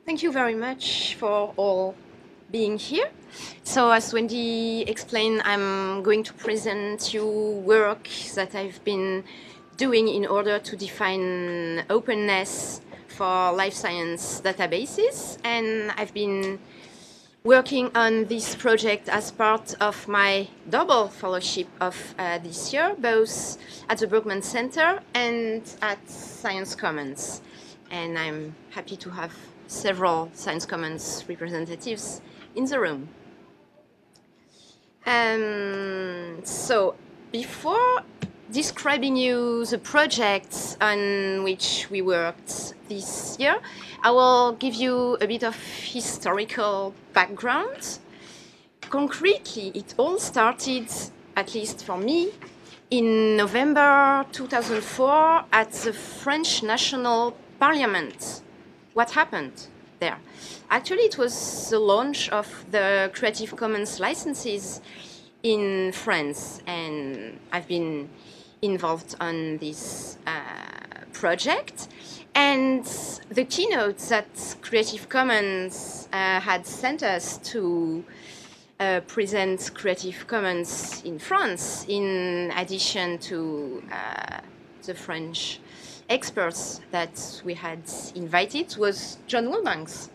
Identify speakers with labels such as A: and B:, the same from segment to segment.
A: Thank you very much for all being here. So as Wendy explained, I'm going to present you work that I've been doing in order to define openness for life science databases. And I've been working on this project as part of my double fellowship of this year, both at the Berkman Center and at Science Commons. And I'm happy to have several Science Commons representatives in the room. So before describing you the projects on which we worked this year, I will give you a bit of historical background. Concretely, it all started, at least for me, in November 2004 at the French National Parliament. What happened there? Actually, it was the launch of the Creative Commons licenses in France, and I've been involved on this project. And the keynote that Creative Commons had sent us to present Creative Commons in France, in addition to the French experts that we had invited, was John Wilbanks.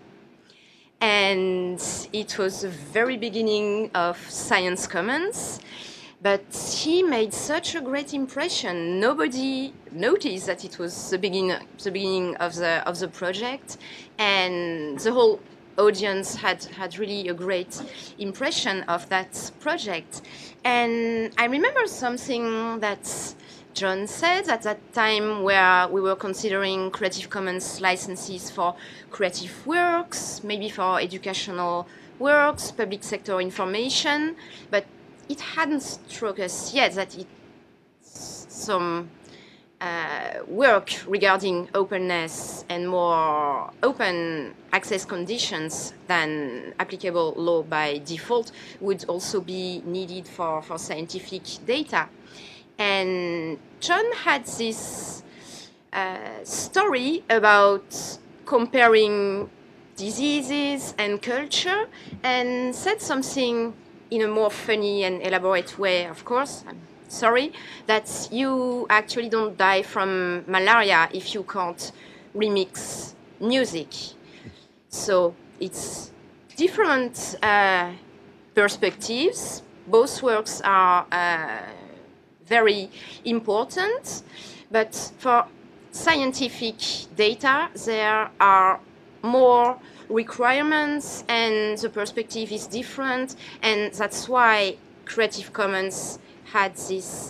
A: And it was the very beginning of Science Commons, but he made such a great impression. Nobody noticed that it was the beginning of the project, and the whole audience had really a great impression of that project. And I remember something that John said at that time, where we were considering Creative Commons licenses for creative works, maybe for educational works, public sector information, but it hadn't struck us yet that some work regarding openness and more open access conditions than applicable law by default would also be needed for scientific data. And John had this story about comparing diseases and culture, and said something in a more funny and elaborate way, of course. I'm sorry, that you actually don't die from malaria if you can't remix music. So it's different perspectives. Both works are very important, but for scientific data, there are more requirements and the perspective is different, and that's why Creative Commons had this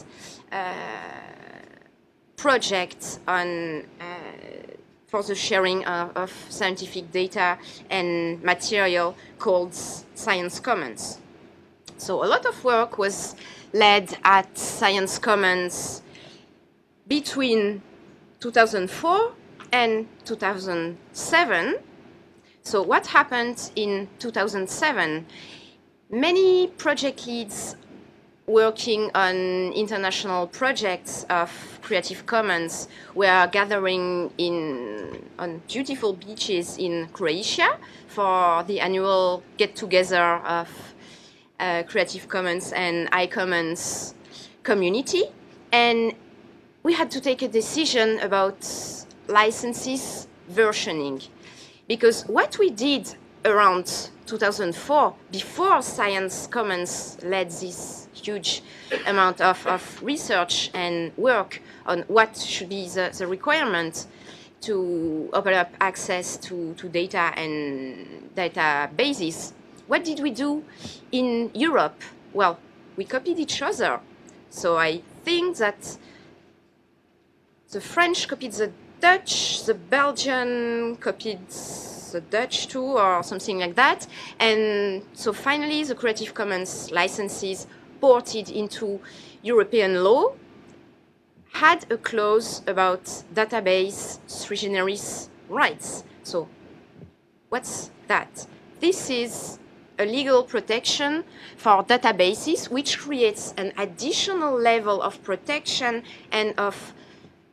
A: project on for the sharing of scientific data and material called Science Commons. So a lot of work was led at Science Commons between 2004 and 2007. So what happened in 2007? Many project leads working on international projects of Creative Commons were gathering on beautiful beaches in Croatia for the annual get-together of Creative Commons and iCommons community. And we had to take a decision about licenses versioning. Because what we did around 2004, before Science Commons led this huge amount of research and work on what should be the requirement to open up access to data and databases, what did we do in Europe? Well, we copied each other. So I think that the French copied the Dutch, the Belgian copied the Dutch too, or something like that. And so finally, the Creative Commons licenses ported into European law had a clause about database sui generis rights. So what's that? This is a legal protection for databases, which creates an additional level of protection and of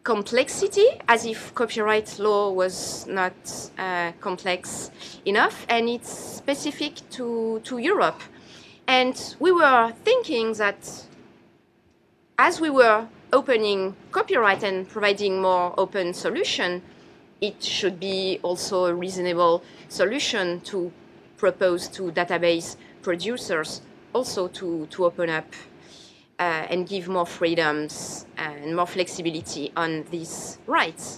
A: complexity, as if copyright law was not complex enough, and it's specific to Europe. And we were thinking that as we were opening copyright and providing more open solution, it should be also a reasonable solution to propose to database producers also to open up and give more freedoms and more flexibility on these rights.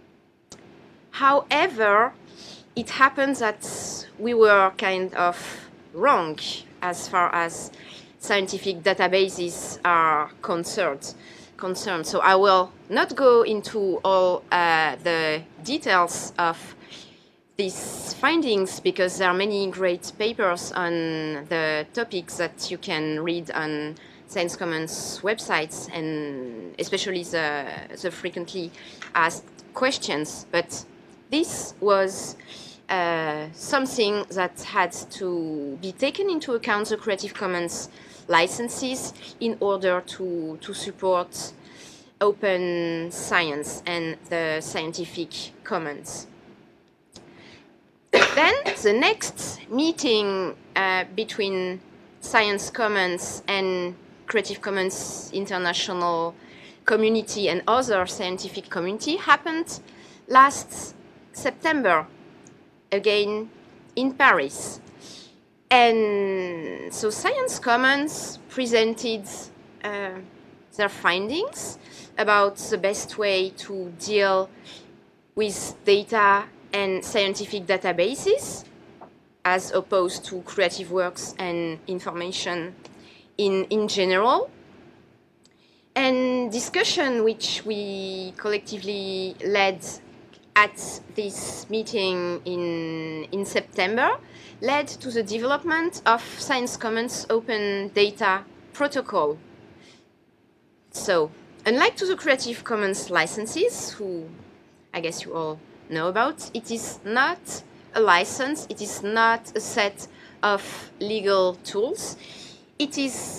A: However, it happens that we were kind of wrong as far as scientific databases are concerned. So I will not go into all the details of these findings because there are many great papers on the topics that you can read on Science Commons websites, and especially the frequently asked questions. But this was something that had to be taken into account, the Creative Commons licenses, in order to support open science and the scientific commons. Then the next meeting between Science Commons and Creative Commons International Community and other scientific community happened last September, again in Paris. And so Science Commons presented their findings about the best way to deal with data and scientific databases as opposed to creative works and information in general. And discussion which we collectively led at this meeting in September led to the development of Science Commons Open Data Protocol. So, unlike to the Creative Commons licenses, who I guess you all know about, it is not a license, it is not a set of legal tools. It is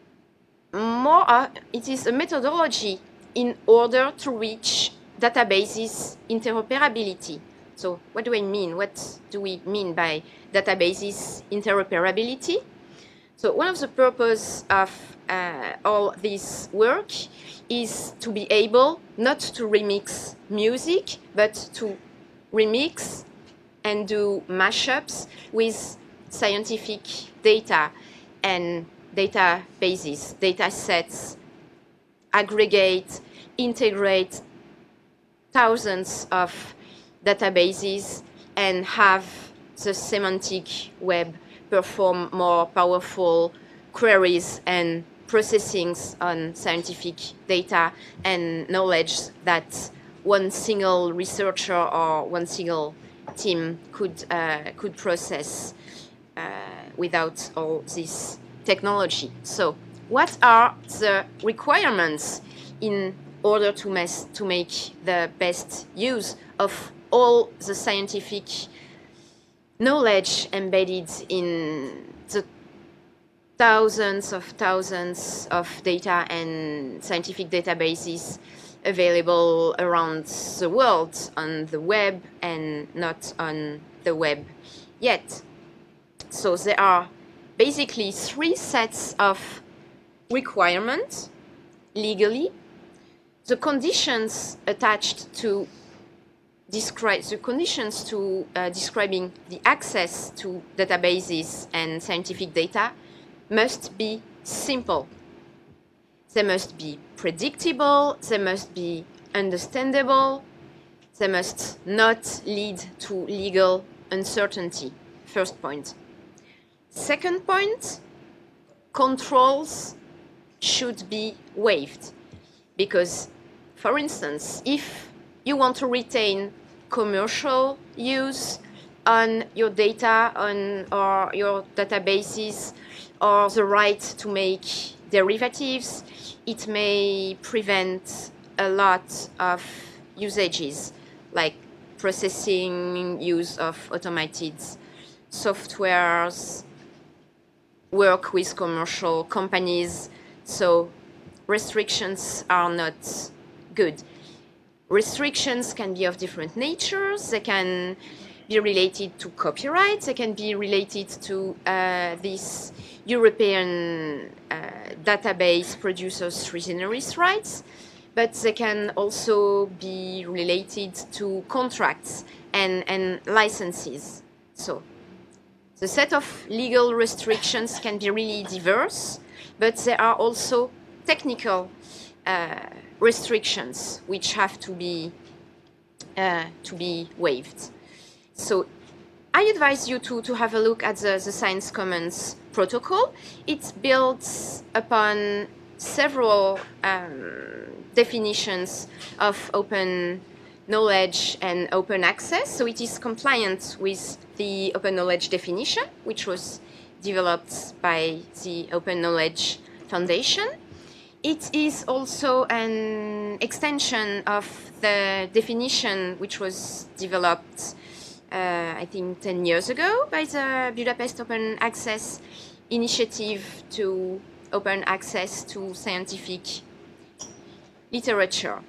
A: it is a methodology in order to reach databases interoperability. So what do I mean? What do we mean by databases interoperability? So one of the purposes of all this work is to be able not to remix music, but to remix and do mashups with scientific data and databases, data sets, aggregate, integrate thousands of databases, and have the semantic web perform more powerful queries and processings on scientific data and knowledge that one single researcher or one single team could process without all this technology. So, what are the requirements in order to make the best use of all the scientific knowledge embedded in the thousands of data and scientific databases available around the world on the web and not on the web yet? So there are basically three sets of requirements legally. The conditions attached to describing the access to databases and scientific data must be simple. They must be predictable, they must be understandable, they must not lead to legal uncertainty. First point. Second point, controls should be waived. Because, for instance, if you want to retain commercial use on your data or your databases, or the right to make derivatives, it may prevent a lot of usages, like processing, use of automated softwares, work with commercial companies. So restrictions are not good. restrictions can be of different natures. They can be related to copyright. They can be related to this European database producers' free generis rights, but they can also be related to contracts and licenses. So the set of legal restrictions can be really diverse, but there are also technical restrictions which have to be waived. So I advise you to have a look at the Science Commons protocol. It builds upon several definitions of open knowledge and open access. So it is compliant with the open knowledge definition, which was developed by the Open Knowledge Foundation. It is also an extension of the definition which was developed, I think, 10 years ago by the Budapest Open Access Initiative to open access to scientific literature.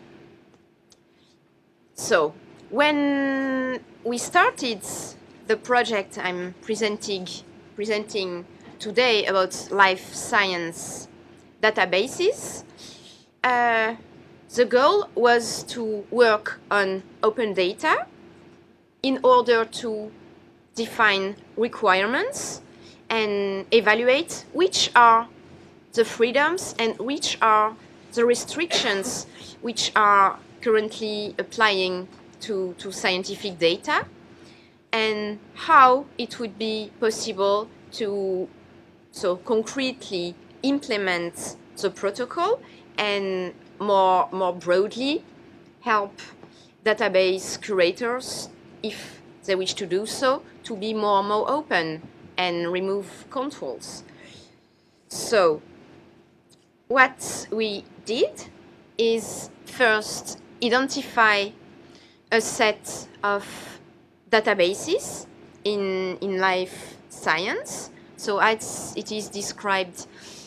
A: So, when we started the project I'm presenting today about life science databases, the goal was to work on open data in order to define requirements and evaluate which are the freedoms and which are the restrictions which are currently applying to scientific data, and how it would be possible to concretely implement the protocol and more broadly help database curators, if they wish to do so, to be more open and remove controls. So what we did is first identify a set of databases in life science. So as it is described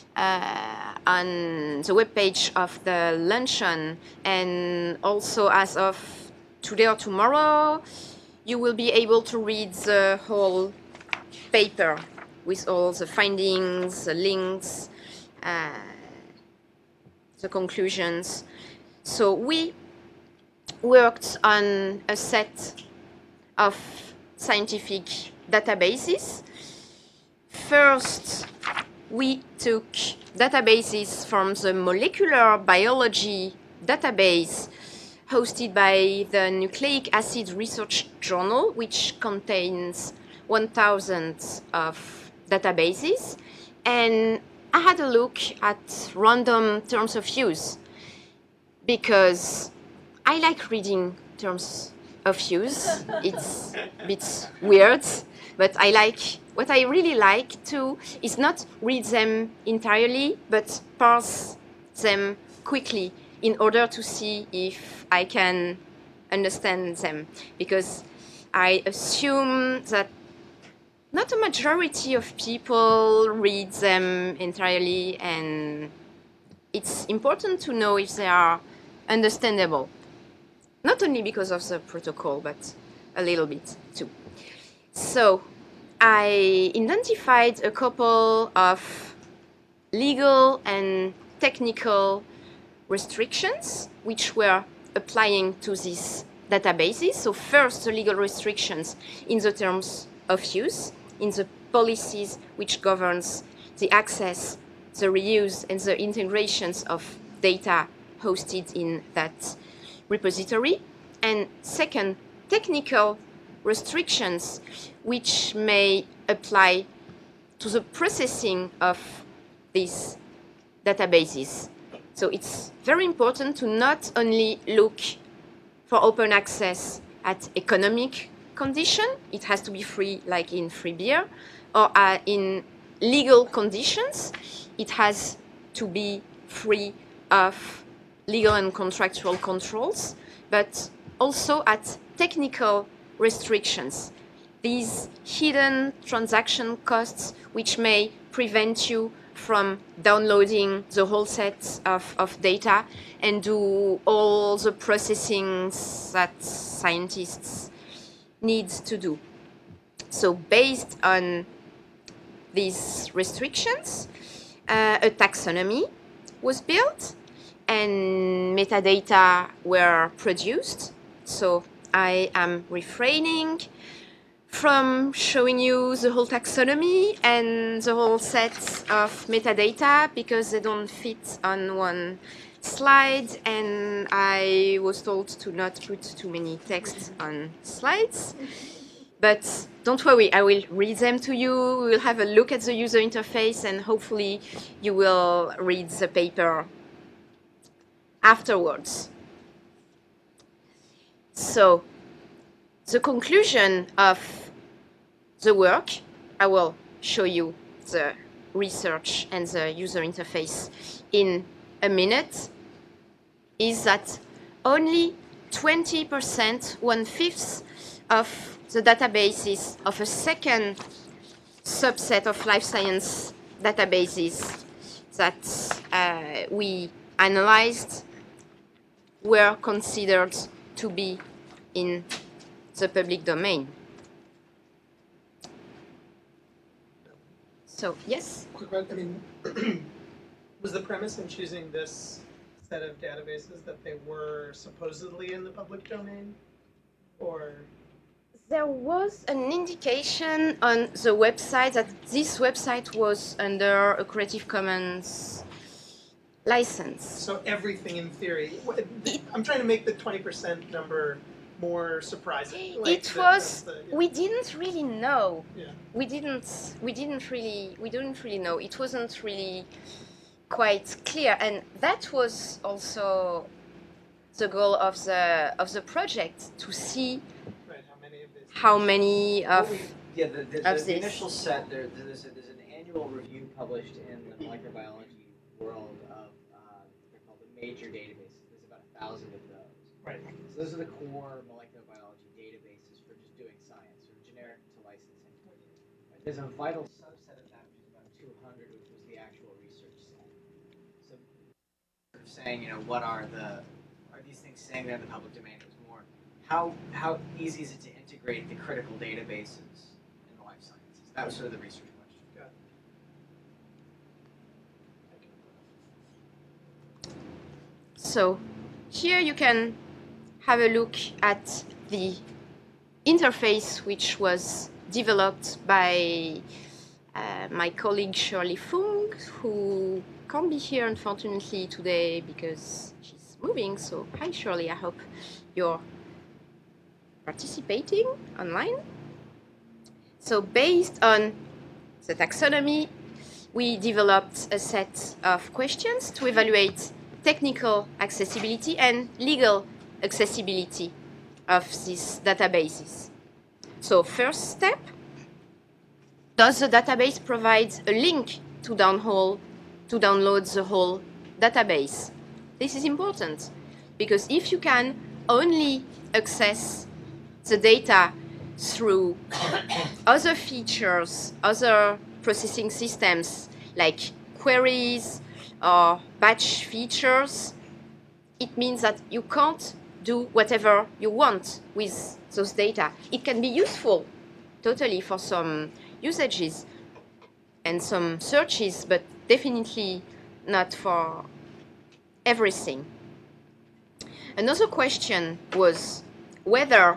A: on the webpage of the luncheon, and also as of today or tomorrow, you will be able to read the whole paper with all the findings, the links, the conclusions. So we worked on a set of scientific databases. First, we took databases from the molecular biology database hosted by the Nucleic Acid Research Journal, which contains 1,000 of databases. And I had a look at random terms of use because I like reading terms of use. It's a bit weird, but what I really like to is not read them entirely, but parse them quickly in order to see if I can understand them. Because I assume that not a majority of people read them entirely, and it's important to know if they are understandable. Not only because of the protocol, but a little bit too. So I identified a couple of legal and technical restrictions which were applying to these databases. So first, the legal restrictions in the terms of use, in the policies which governs the access, the reuse, and the integrations of data hosted in that repository. And second, technical restrictions which may apply to the processing of these databases. So it's very important to not only look for open access at economic condition, it has to be free like in free beer, or in legal conditions, it has to be free of legal and contractual controls, but also at technical restrictions. These hidden transaction costs which may prevent you from downloading the whole set of data and do all the processing that scientists need to do. So based on these restrictions, a taxonomy was built and metadata were produced. So I am refraining from showing you the whole taxonomy and the whole set of metadata because they don't fit on one slide, and I was told to not put too many texts on slides. But don't worry, I will read them to you. We will have a look at the user interface, and hopefully you will read the paper afterwards. So the conclusion of the work, I will show you the research and the user interface in a minute, is that only 20%, 1/5 of the databases of a second subset of life science databases that we analyzed were considered to be in the public domain. So, yes?
B: Quick one, I mean, was the premise in choosing this set of databases that they were supposedly in the public domain? Or?
A: There was an indication on the website that this website was under a Creative Commons license.
B: So everything in theory. I'm trying to make the 20% number more surprising. Like
A: We didn't really know.
B: Yeah.
A: We didn't really know. It wasn't really quite clear, and that was also the goal of the project, to see how many of
C: the initial set. There's an annual review published in the molecular biology world of they're called the major databases. There's about 1,000 of those.
B: Right.
C: So those are the core molecular biology databases for just doing science, or generic to licensing. Right. There's a vital subset of that, which is about 200, which was the actual research set. So, sort of saying, what are these things saying they're in the public domain? It was more how easy is it to integrate the critical databases in the life sciences? That was sort of the research question.
B: Got it.
A: So here you can have a look at the interface which was developed by my colleague Shirley Fung, who can't be here unfortunately today because she's moving. So hi Shirley, I hope you're participating online. So based on the taxonomy, we developed a set of questions to evaluate technical accessibility and legal accessibility of these databases. So first step, does the database provide a link to download the whole database? This is important because if you can only access the data through other features, other processing systems like queries or batch features, it means that you can't do whatever you want with those data. It can be useful totally for some usages and some searches, but definitely not for everything. Another question was whether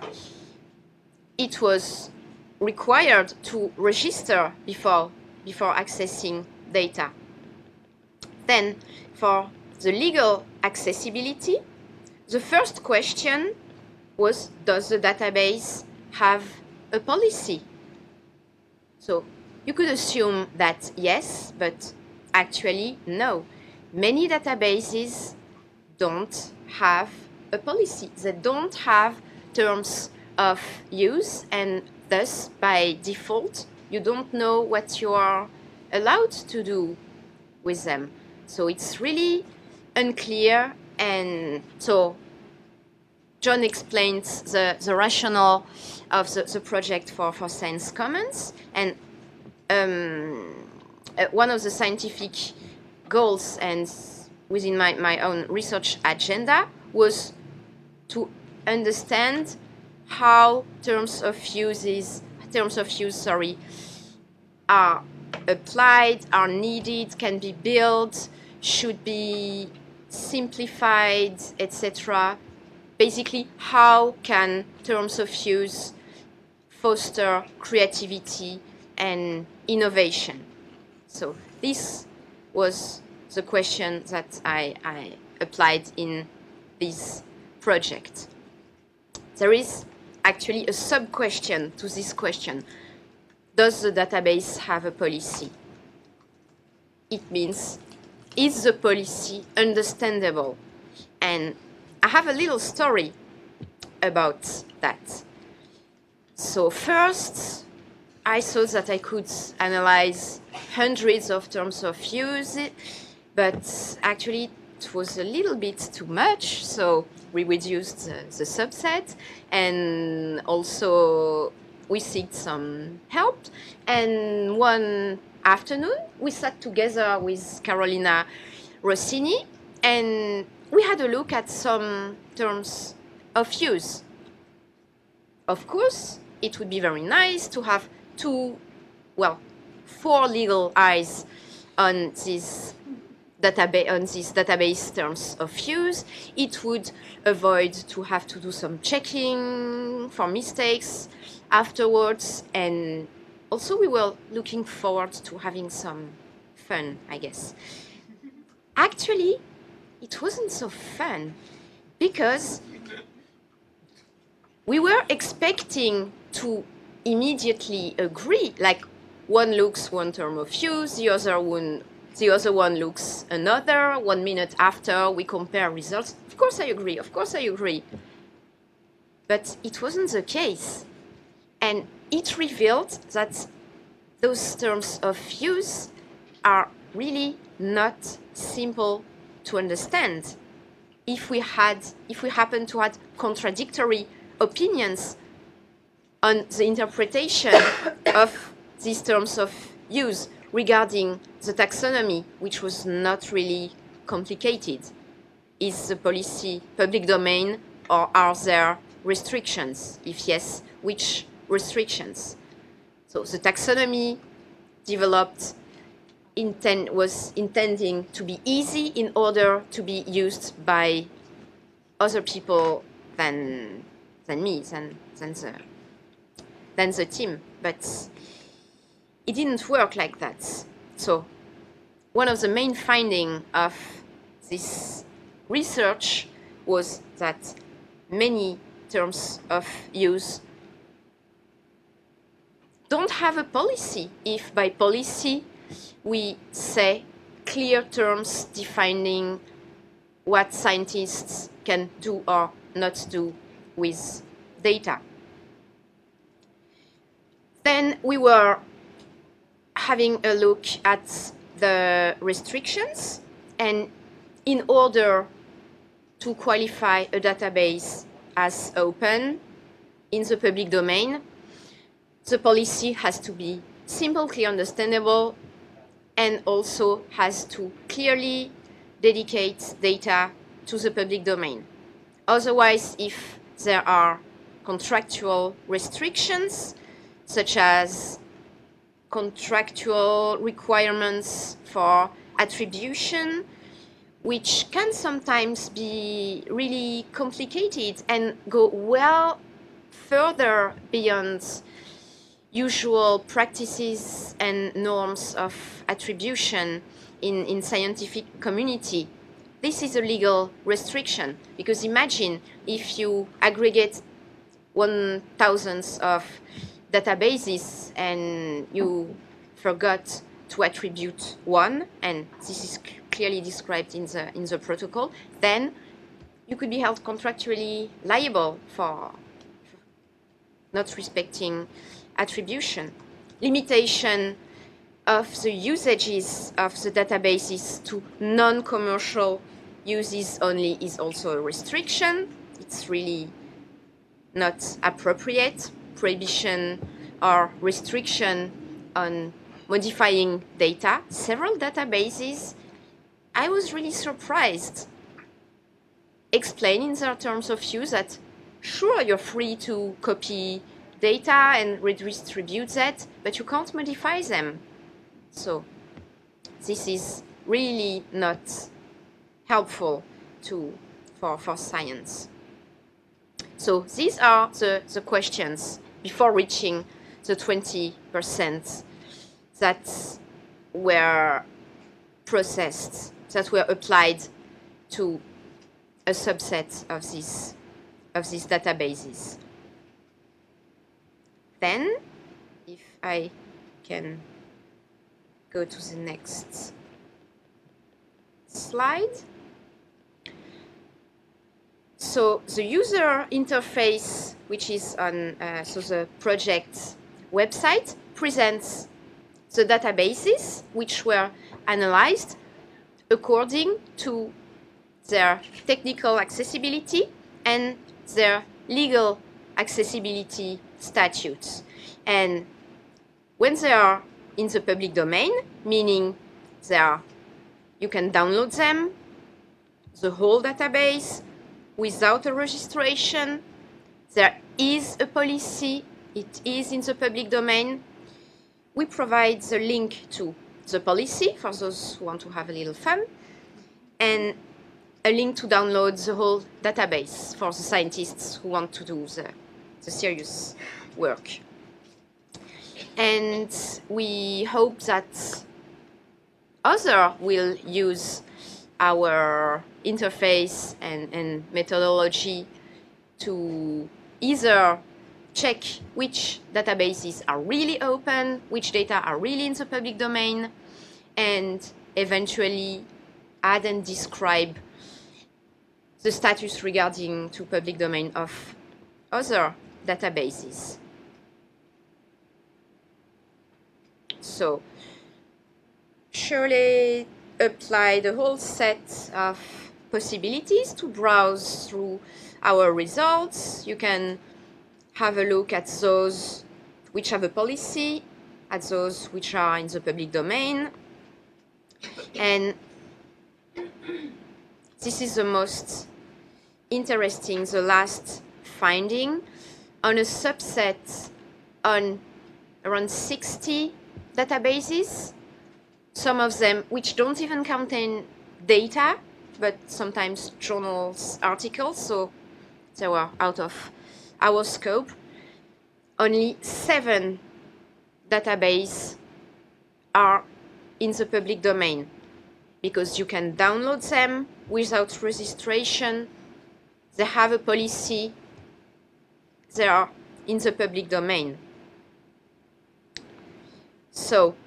A: it was required to register before accessing data. Then, for the legal accessibility, the first question was, does the database have a policy? So you could assume that yes, but actually no. Many databases don't have a policy. They don't have terms of use, and thus by default you don't know what you are allowed to do with them. So it's really unclear, and so John explains the rationale of the project for Science Commons, and one of the scientific goals and within my own research agenda was to understand how terms of use are applied, are needed, can be built, should be simplified, etc. Basically, how can terms of use foster creativity and innovation? So this was the question that I applied in this project. There is actually a sub-question to this question. Does the database have a policy? It means, is the policy understandable? And I have a little story about that. So first, I thought that I could analyze hundreds of terms of use, but actually it was a little bit too much, so we reduced the subset, and also we sought some help. And one afternoon, we sat together with Carolina Rossini, and we had a look at some terms of use. Of course, it would be very nice to have 4 legal eyes on this database terms of use. It would avoid to have to do some checking for mistakes afterwards, and also we were looking forward to having some fun, I guess. Actually, it wasn't so fun because we were expecting to immediately agree, like one looks one term of use, the other one looks another. 1 minute after, we compare results. Of course I agree. But it wasn't the case. And it revealed that those terms of use are really not simple to understand. If we happen to have contradictory opinions on the interpretation of these terms of use regarding the taxonomy, which was not really complicated. Is the policy public domain, or are there restrictions? If yes, which restrictions? So the taxonomy developed was intending to be easy in order to be used by other people than me, than the team. But it didn't work like that. So one of the main findings of this research was that many terms of use don't have a policy. If by policy we say clear terms defining what scientists can do or not do with data. Then we were having a look at the restrictions, and in order to qualify a database as open in the public domain, the policy has to be simple, clear, understandable, and also has to clearly dedicate data to the public domain. Otherwise, if there are contractual restrictions, such as contractual requirements for attribution, which can sometimes be really complicated and go well further beyond usual practices and norms of attribution in scientific community. This is a legal restriction, because imagine if you aggregate 1,000 of databases and you forgot to attribute one, and this is clearly described in the protocol, then you could be held contractually liable for not respecting attribution. Limitation of the usages of the databases to non-commercial uses only is also a restriction. It's really not appropriate. Prohibition or restriction on modifying data, several databases, I was really surprised, explaining their terms of use that sure, you're free to copy data and redistribute that, but you can't modify them. So this is really not helpful for science. So these are the questions before reaching the 20% that were processed, that were applied to a subset of these databases. Then, if I can go to the next slide. So the user interface, which is on the project website, presents the databases which were analyzed according to their technical accessibility and their legal accessibility statutes. And when they are in the public domain, meaning you can download them, the whole database, without a registration, there is a policy, it is in the public domain. We provide the link to the policy for those who want to have a little fun, and a link to download the whole database for the scientists who want to do the serious work. And we hope that others will use our interface and methodology to either check which databases are really open, which data are really in the public domain, and eventually add and describe the status regarding to public domain of other databases. So, surely apply the whole set of possibilities to browse through our results. You can have a look at those which have a policy, at those which are in the public domain. And this is the most interesting, the last finding on a subset on around 60 databases, some of them which don't even contain data, but sometimes journals, articles, so they were out of our scope. Only 7 databases are in the public domain because you can download them without registration. They have a policy. They are in the public domain. So,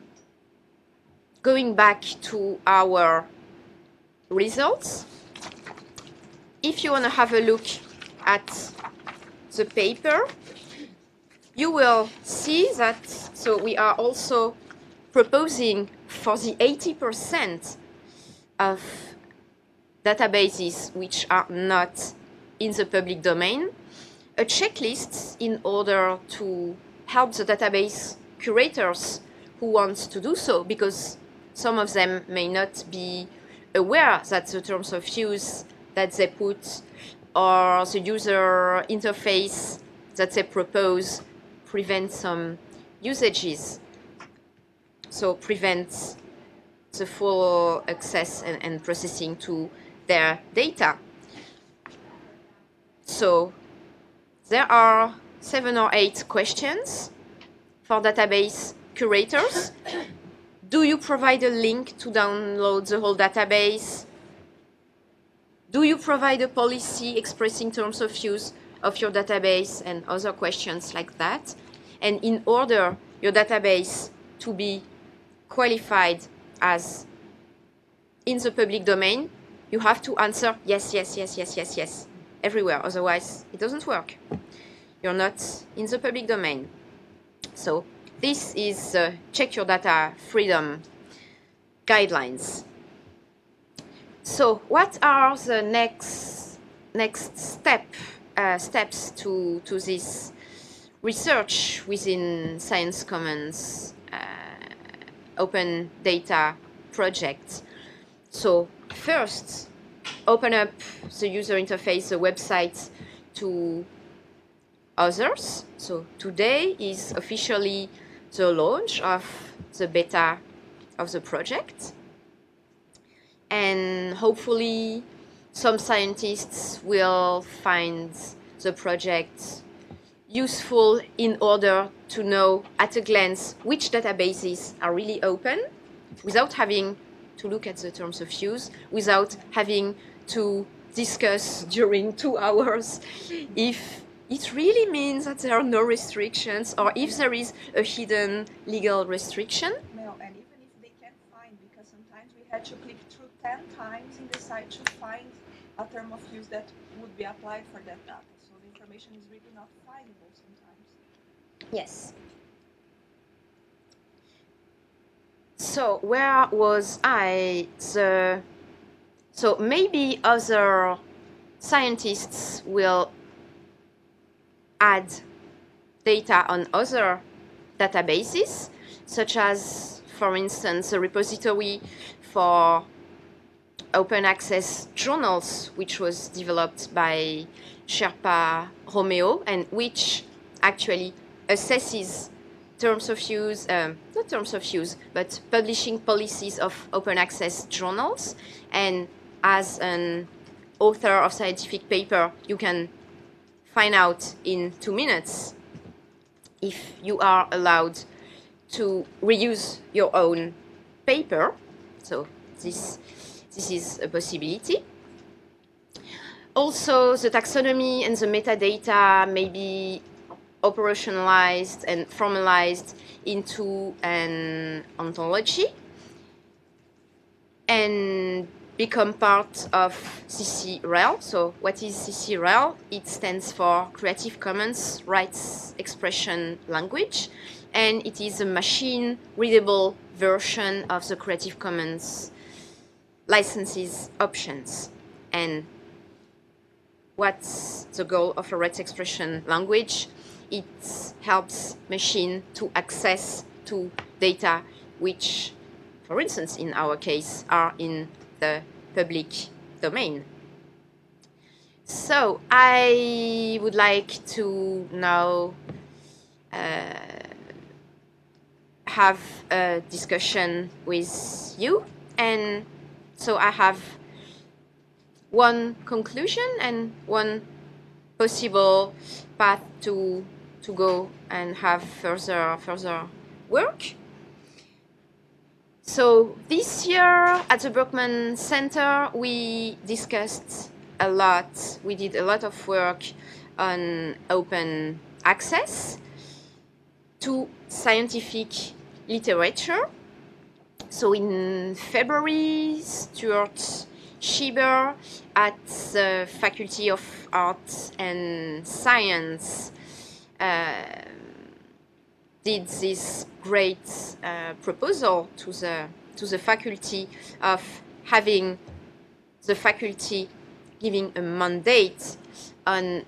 A: going back to our results, if you want to have a look at the paper, you will see that, so we are also proposing for the 80% of databases which are not in the public domain, a checklist in order to help the database curators who want to do so, because some of them may not be aware that the terms of use that they put or the user interface that they propose prevent some usages, so prevent the full access and processing to their data. So there are 7 or 8 questions for database curators. Do you provide a link to download the whole database? Do you provide a policy expressing terms of use of your database, and other questions like that? And in order your database to be qualified as in the public domain, you have to answer yes, yes, yes, yes, yes, yes, everywhere. Otherwise, it doesn't work. You're not in the public domain. So this is Check Your Data Freedom guidelines. So what are the next steps to this research within Science Commons open data project. So first, open up the user interface, the website, to others. So today is officially the launch of the beta of the project. And hopefully some scientists will find the project useful in order to know at a glance which databases are really open without having to look at the terms of use, without having to discuss during 2 hours if it really means that there are no restrictions or if there is a hidden legal restriction.
D: No, and even if they can't find, because sometimes we had to click through 10 times in the site to find a term of use that would be applied for that data. So the information is really not findable sometimes.
A: Yes. So where was I? So maybe other scientists will add data on other databases, such as, for instance, a repository for open access journals, which was developed by Sherpa Romeo, and which actually assesses terms of use, not terms of use, but publishing policies of open access journals. And as an author of scientific paper, you can find out in 2 minutes if you are allowed to reuse your own paper. So this is a possibility. Also, the taxonomy and the metadata may be operationalized and formalized into an ontology and become part of CC-REL. So what is CC-REL? It stands for Creative Commons Rights Expression Language, and it is a machine-readable version of the Creative Commons licenses options. And what's the goal of a rights expression language? It helps machine to access to data which, for instance, in our case, are in the public domain. So I would like to now have a discussion with you. And so I have one conclusion and one possible path to go and have further work. So this year at the Berkman Center, we discussed a lot. We did a lot of work on open access to scientific literature. So in February, Stuart Schieber at the Faculty of Arts and Science did this great proposal to the faculty of having the faculty giving a mandate on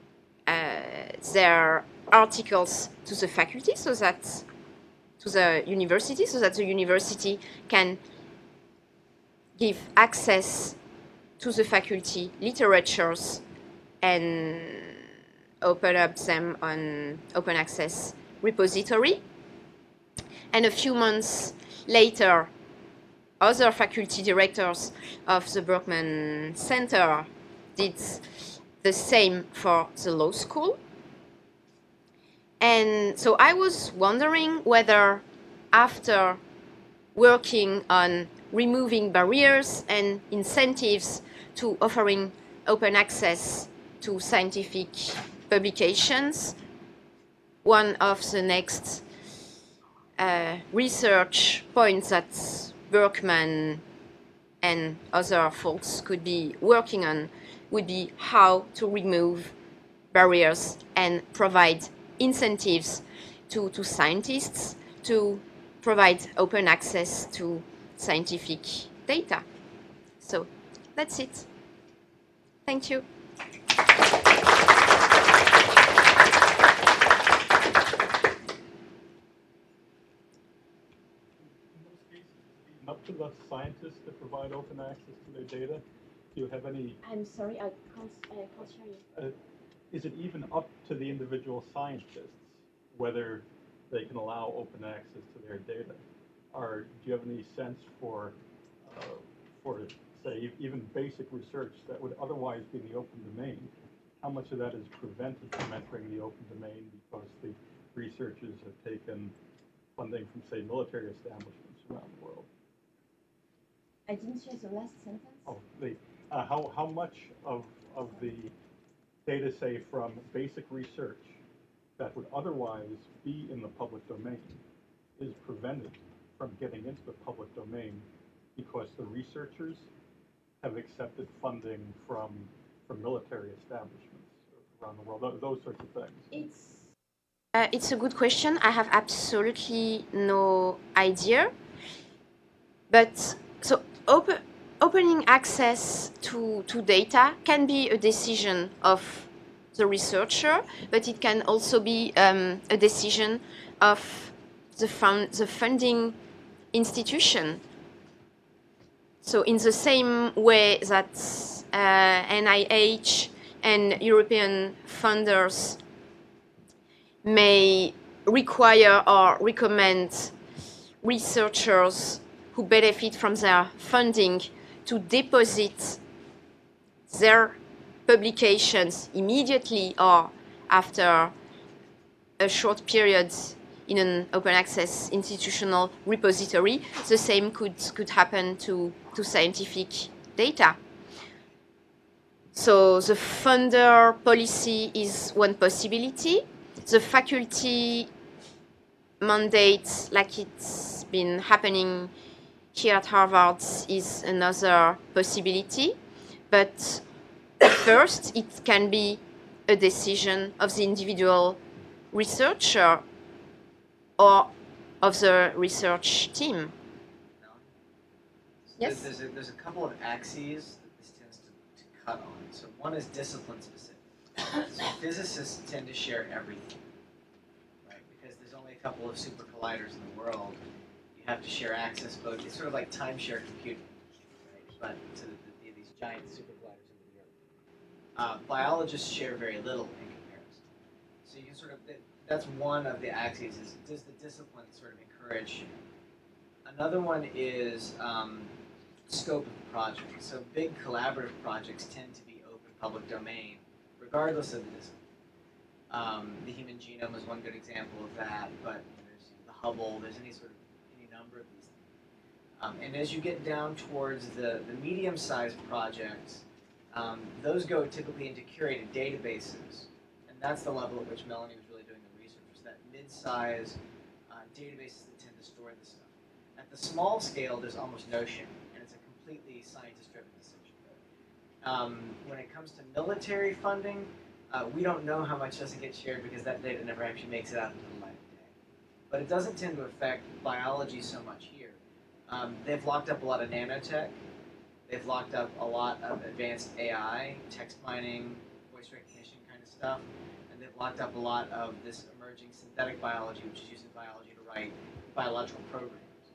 A: their articles to the faculty, so that to the university, so that the university can give access to the faculty literatures and open up them on open access repository. And a few months later, other faculty directors of the Berkman Center did the same for the law school. And so I was wondering whether, after working on removing barriers and incentives to offering open access to scientific publications, one of the next research points that Berkman and other folks could be working on would be how to remove barriers and provide incentives to scientists to provide open access to scientific data. So that's it. Thank you.
E: up to the scientists to provide open access to their data? Do you have any?
A: I'm sorry, I can't hear you.
E: Is it even up to the individual scientists whether they can allow open access to their data? Or do you have any sense for say, even basic research that would otherwise be in the open domain? How much of that is prevented from entering the open domain because the researchers have taken funding from, say, military establishments around the world?
A: I didn't hear the last sentence.
E: Oh, how much of the data, say, from basic research that would otherwise be in the public domain is prevented from getting into the public domain because the researchers have accepted funding from military establishments around the world, those sorts of things?
A: It's a good question. I have absolutely no idea. But so opening access to data can be a decision of the researcher, but it can also be a decision of the funding institution. So in the same way that NIH and European funders may require or recommend researchers who benefit from their funding to deposit their publications immediately or after a short period in an open access institutional repository, the same could happen to scientific data. So the funder policy is one possibility. The faculty mandate, like it's been happening here at Harvard, is another possibility. But first, it can be a decision of the individual researcher or of the research team. Yes?
C: There's a couple of axes that this tends to cut on. So one is discipline specific. So physicists tend to share everything, right? Because there's only a couple of super colliders in the world. You have to share access, but it's sort of like timeshare computing, right? But to these giant super colliders in the earth. Biologists share very little in comparison. So you can sort of, that's one of the axes, is does the discipline sort of encourage? Another one is scope of the project. So big collaborative projects tend to be open public domain, regardless of the discipline. The human genome is one good example of that, but there's the Hubble, there's any number of these things. And as you get down towards the medium-sized projects, those go typically into curated databases, and that's the level at which Melanie was really doing the research, was that mid-size databases that tend to store this stuff. At the small scale, there's almost no sharing, and it's a completely scientist-driven decision. When it comes to military funding, we don't know how much doesn't get shared because that data never actually makes it out into the light of day. But it doesn't tend to affect biology so much here. They've locked up a lot of nanotech. They've locked up a lot of advanced AI, text mining, voice recognition kind of stuff. And they've locked up a lot of this emerging synthetic biology, which is using biology to write biological programs.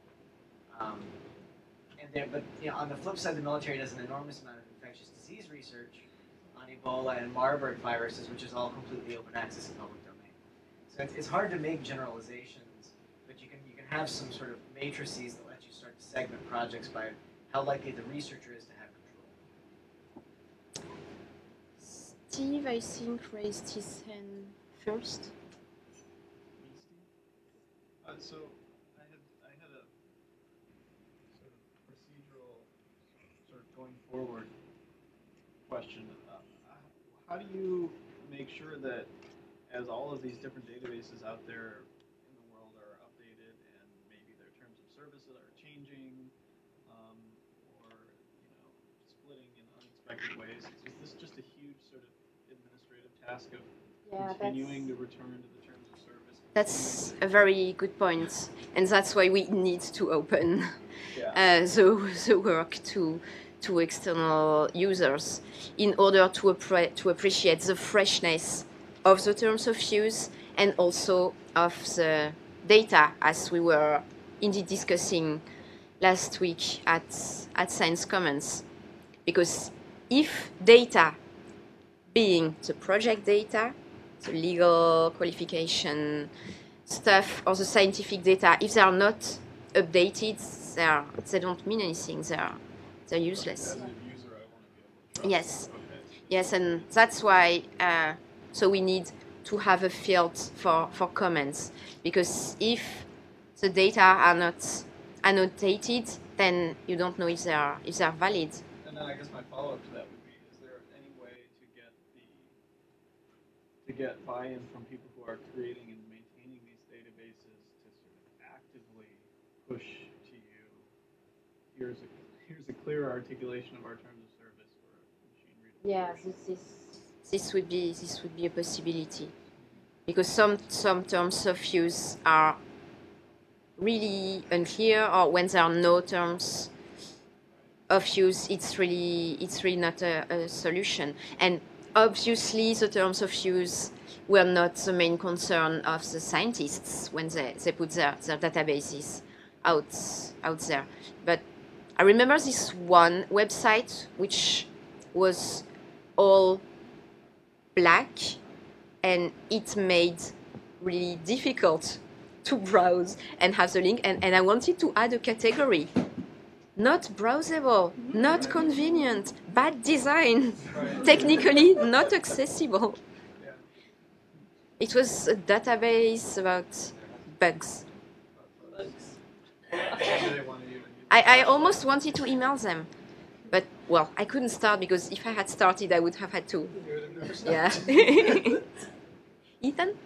C: But on the flip side, the military does an enormous amount of infectious disease research on Ebola and Marburg viruses, which is all completely open access and public domain. So it's hard to make generalizations, but you can have some sort of matrices that let you start to segment projects by how likely the researcher is to have control.
A: Steve, I think, raised his hand first.
F: So I had a sort of procedural, sort of going forward question. How do you make sure that as all of these different databases out there in the world are updated and maybe their terms of service are changing, or splitting in unexpected ways, is this just a huge sort of administrative task of continuing to return to the terms of service?
A: That's a very good point, and that's why we need to open the work to external users in order to appreciate the freshness of the terms of use and also of the data, as we were indeed discussing last week at Science Commons, because if data, being the project data, the legal qualification stuff, or the scientific data, if they are not updated, they don't mean anything. They're useless.
F: As a user, I want to be able to trust
A: Yes.
F: it. Okay.
A: Yes, and that's why. So we need to have a field for comments, because if the data are not annotated, then you don't know if they are valid.
F: And then I guess my follow-up to that would be: is there any way to get buy-in from people who are creating and maintaining these databases to sort of actively push to you? Here's a clear articulation of our terms of service for machine readable.
A: Yeah, this would be a possibility, because some terms of use are really unclear, or when there are no terms of use, it's really not a solution. And obviously, the terms of use were not the main concern of the scientists when they put their databases out there. But I remember this one website which was all black, and it made really difficult to browse and have the link, and I wanted to add a category: not browsable, not convenient, bad design, technically not accessible. It was a database about bugs.
F: They wanted you to use
A: I almost wanted to email them, but well, I couldn't start, because if I had started, I would have had to.
B: You would have never
A: Yeah.
B: stopped.
A: Ethan?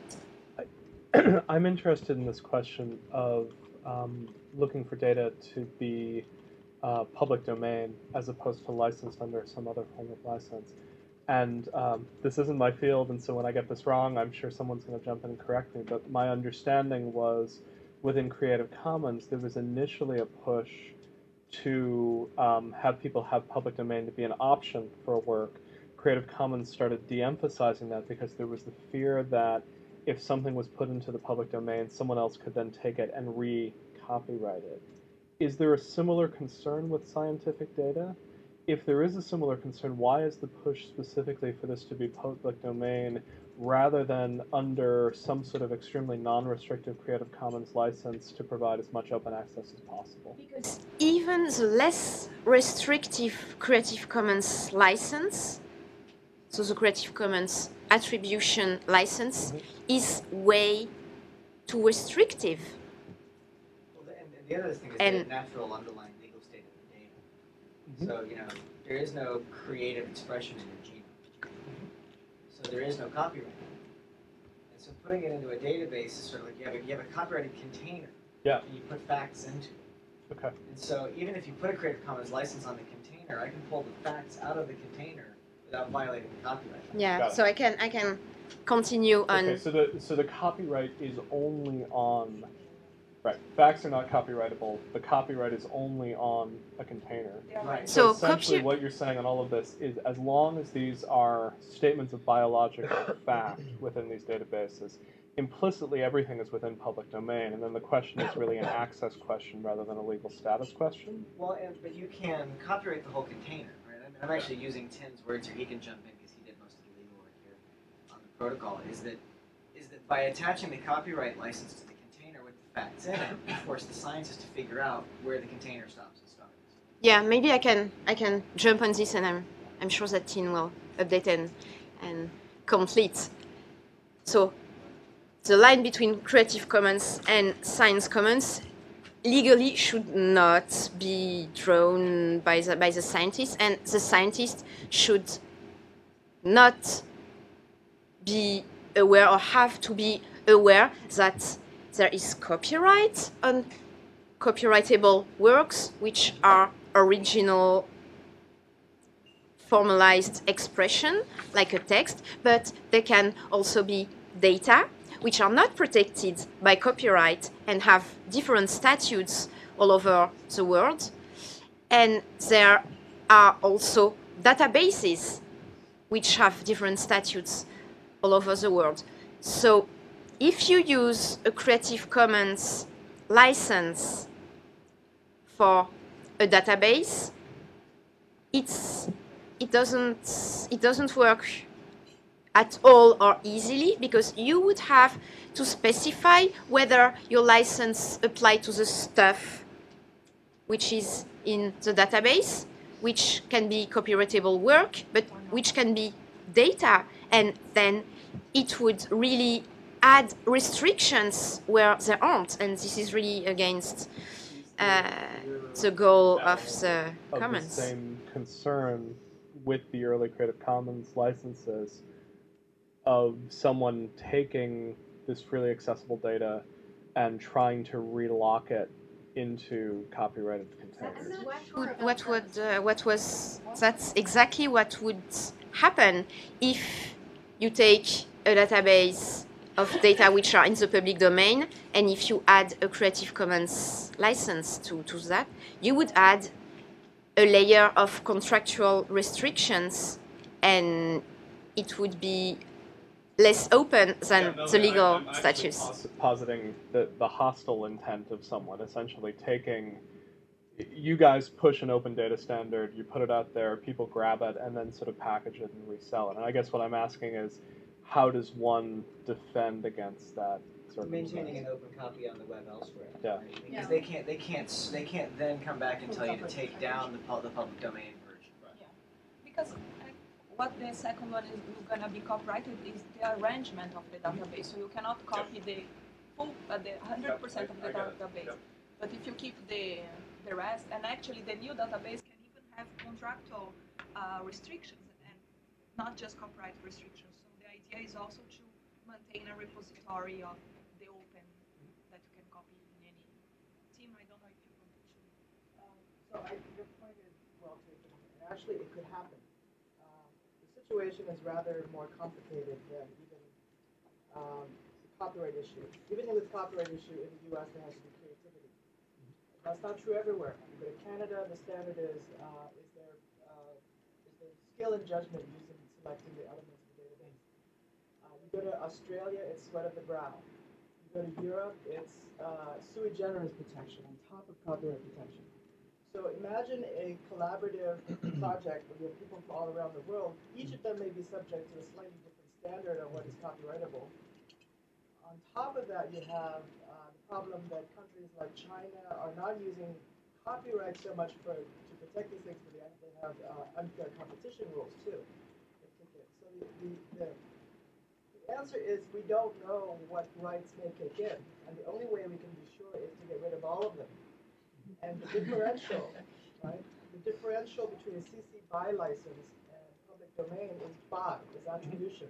G: I'm interested in this question of looking for data to be public domain as opposed to licensed under some other form of license. And this isn't my field, and so when I get this wrong, I'm sure someone's going to jump in and correct me. But my understanding was within Creative Commons, there was initially a push to have people have public domain to be an option for work. Creative Commons started de-emphasizing that because there was the fear that if something was put into the public domain, someone else could then take it and re-copyright it. Is there a similar concern with scientific data? If there is a similar concern, why is the push specifically for this to be public domain rather than under some sort of extremely non-restrictive Creative Commons license to provide as much open access as possible?
A: Because even the less restrictive Creative Commons license, so the Creative Commons attribution license, is way too restrictive.
C: Well, and the other thing is
A: And-
C: the natural underlying legal state of the data. So, there is no creative expression in your genome. So there is no copyright. And so putting it into a database is sort of like you have a copyrighted container.
G: Yeah.
C: And you put facts into it.
G: Okay.
C: And so even if you put a Creative Commons license on the container, I can pull the facts out of the container without violating the copyright.
A: Yeah,
G: Got it.
A: so I can continue on.
G: Okay, so the copyright is only on, right, facts are not copyrightable. The copyright is only on a container.
C: Right.
A: So
G: essentially what you're saying on all of this is as long as these are statements of biological fact within these databases, implicitly everything is within public domain, and then the question is really an access question rather than a legal status question.
C: Well, but you can copyright the whole container, right? I mean, I'm actually using Tim's words here. He can jump in because he did most of the legal work here on the protocol. Is that by attaching the copyright license to the container with the facts in it, you force the scientist to figure out where the container stops and starts.
A: Yeah, maybe I can jump on this, and I'm sure that Tim will update and complete. So the line between Creative Commons and Science Commons legally should not be drawn by the scientists, and the scientists should not be aware or have to be aware that there is copyright on copyrightable works, which are original formalized expression, like a text, but they can also be data, which are not protected by copyright and have different statutes all over the world. And there are also databases which have different statutes all over the world. So if you use a Creative Commons license for a database, it doesn't work at all or easily, because you would have to specify whether your license apply to the stuff which is in the database, which can be copyrightable work, but which can be data, and then it would really add restrictions where there aren't, and this is really against the goal of the commons.
G: The same concern with the early Creative Commons licenses of someone taking this freely accessible data and trying to relock it into copyrighted containers.
A: That's exactly what would happen if you take a database of data which are in the public domain, and if you add a Creative Commons license to that, you would add a layer of contractual restrictions, and it would be less open than the legal status.
G: Positing the hostile intent of someone, essentially taking, you guys push an open data standard, you put it out there, people grab it, and then sort of package it and resell it. And I guess what I'm asking is, how does one defend against that sort of
C: maintaining an open copy on the web elsewhere?
G: Yeah.
C: Right? Because they can't then come back and tell you to take down the public domain version.
D: Yeah. Because what the second one is going to be copyrighted is the arrangement of the database. So you cannot copy the full, the 100% of the database. But if you keep the rest, and actually the new database can even have contractual restrictions and not just copyright restrictions. So the idea is also to maintain a repository of the open that you can copy in any team. I don't know if you want to.
H: Your point is well taken. And actually, it could happen. The situation is rather more complicated than even the copyright issue. Even with copyright issue in the U.S., there has to be creativity. That's not true everywhere. You go to Canada, the standard is there skill and judgment used in selecting the elements of the database. You go to Australia, it's sweat of the brow. You go to Europe, it's sui generis protection on top of copyright protection. So imagine a collaborative project where you have people from all around the world. Each of them may be subject to a slightly different standard of what is copyrightable. On top of that, you have the problem that countries like China are not using copyright so much to protect these things, but they have unfair competition rules too. So the answer is we don't know what rights may kick in, and the only way we can be sure is to get rid of all of them. And the differential, right? The differential between a CC BY license and public domain is BY, is attribution.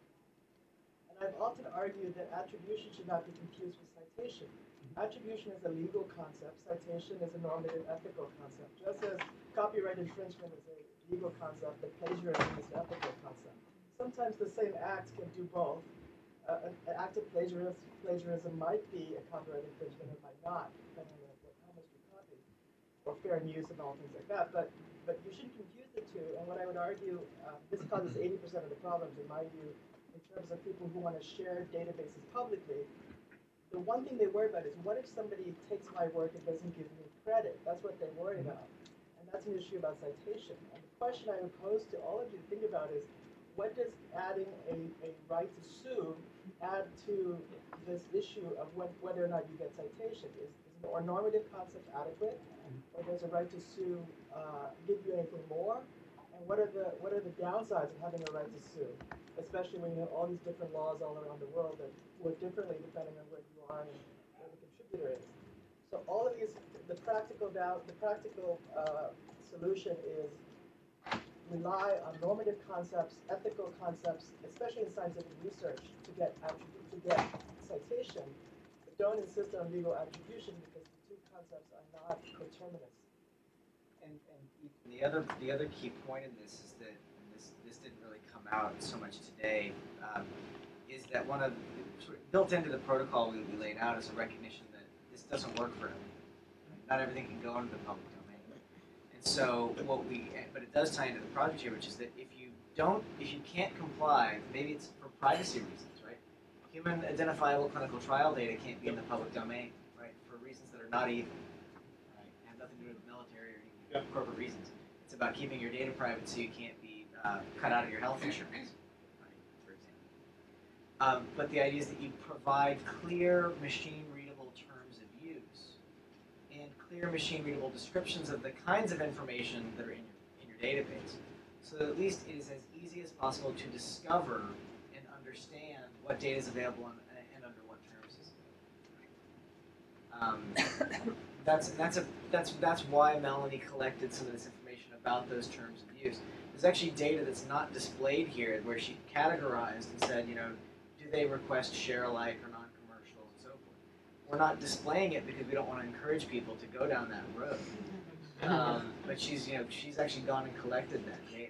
H: And I've often argued that attribution should not be confused with citation. Attribution is a legal concept, citation is a normative ethical concept. Just as copyright infringement is a legal concept, that plagiarism is an ethical concept. Sometimes the same act can do both. An act of plagiarism might be a copyright infringement, it might not, depending on how much you copy, or fair use and all things like that. But you shouldn't confuse the two. And what I would argue, this causes 80% of the problems in my view, in terms of people who want to share databases publicly. The one thing they worry about is, what if somebody takes my work and doesn't give me credit? That's what they worry about. And that's an issue about citation. And the question I would pose to all of you to think about is, what does adding a right to sue add to this issue of whether or not you get citation? Is a normative concept adequate, or does a right to sue give you anything more? And what are the downsides of having a right to sue, especially when you have all these different laws all around the world that work differently depending on where you are and where the contributor is. So all of these, the practical solution is rely on normative concepts, ethical concepts, especially in scientific research, to get citation, but don't insist on legal attribution because the two concepts are not coterminous.
C: And the other key point in this is that, and this didn't really come out so much today, is that one of built into the protocol we laid out is a recognition that this doesn't work for everyone. Not everything can go into the public domain. So but it does tie into the project here, which is that if you can't comply, maybe it's for privacy reasons, right? Human identifiable clinical trial data can't be in the public domain, right? For reasons that are not evil, right? And nothing to do with the military or any corporate reasons. It's about keeping your data private so you can't be cut out of your health insurance, right, for example. But the idea is that you provide clear machine-readable terms of use and clear machine-readable descriptions of the kinds of information that are in your database, so that at least it is as easy as possible to discover and understand what data is available and under what terms. That's why Melanie collected some of this information about those terms of use. There's actually data that's not displayed here, where she categorized and said, you know, do they request share alike or non-commercial and so forth. We're not displaying it because we don't want to encourage people to go down that road. But she's actually gone and collected that data.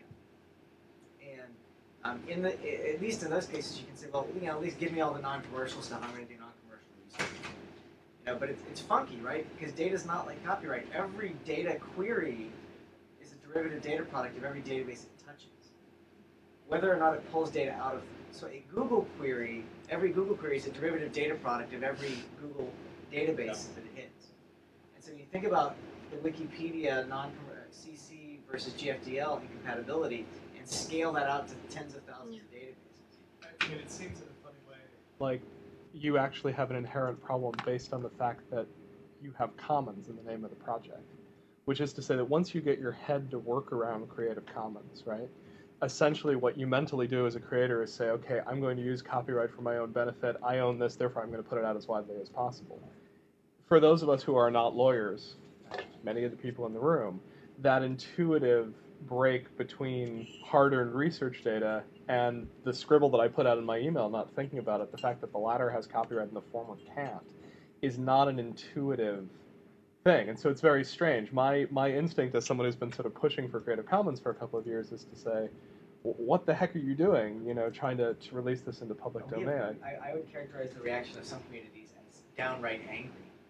C: And at least in those cases, you can say, well, you know, at least give me all the non-commercial stuff. I'm going to do non-commercial research. You know, but it's funky, right? Because data's not like copyright. Every data query is a derivative data product of every database it touches, whether or not it pulls data out of them. So a Google query, every Google query is a derivative data product of every Google database that it hits. And so when you think about the Wikipedia CC versus GFDL incompatibility, and scale that out to tens of thousands of databases.
F: I mean, it seems in a funny way.
G: Like, you actually have an inherent problem based on the fact that you have commons in the name of the project. Which is to say that once you get your head to work around Creative Commons, right? Essentially what you mentally do as a creator is say, okay, I'm going to use copyright for my own benefit. I own this, therefore I'm going to put it out as widely as possible. For those of us who are not lawyers, many of the people in the room, that intuitive break between hard-earned research data and the scribble that I put out in my email, not thinking about it, the fact that the latter has copyright in the form of can't, is not an intuitive thing. And so it's very strange. My instinct as someone who's been sort of pushing for Creative Commons for a couple of years is to say, what the heck are you doing, you know, trying to release this into public domain?
C: I would characterize the reaction of some communities as downright angry.